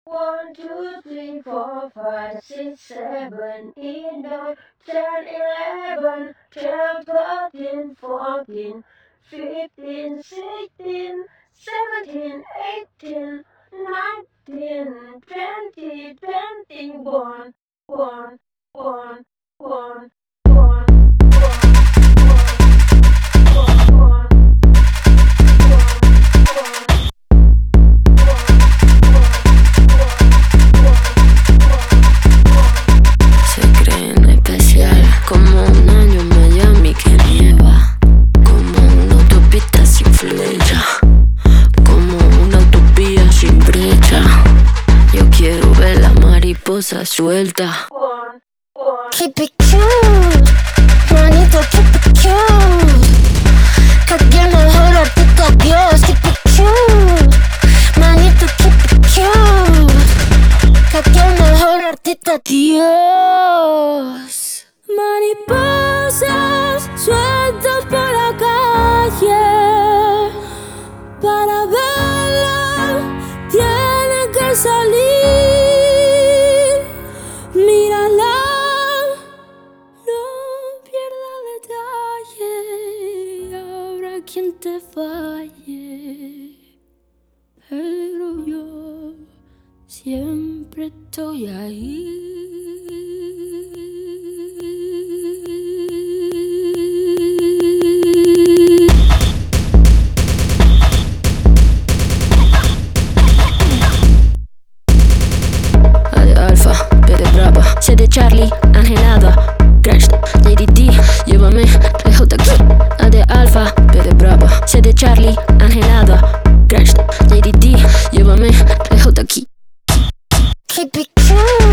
1, 2, 3, 4, 5, 6, 7, 8, 9, 10, 11, 12, 13, 14, 15, 16, 17, 18, 19, 20, 21, 1, 1, 1. Como un año en Miami que nieva, como una autopista sin flecha, como una utopía sin brecha. Yo quiero ver la mariposa suelta. Keep it cute, manito, keep it cute. Que el mejor artista Dios. Keep it cute, manito, keep it cute. Que el mejor artista Dios. Mariposas sueltas por la calle, para verla tiene que salir. Mírala, no pierda detalle, habrá quien te falle, pero yo siempre estoy ahí. C de Charlie, Angelada, Crash, JDD, llévame lejos de aquí. A de Alfa, B de Brava. C de Charlie, Angelada, Crash, JDD, llévame lejos de aquí. Keep it cute.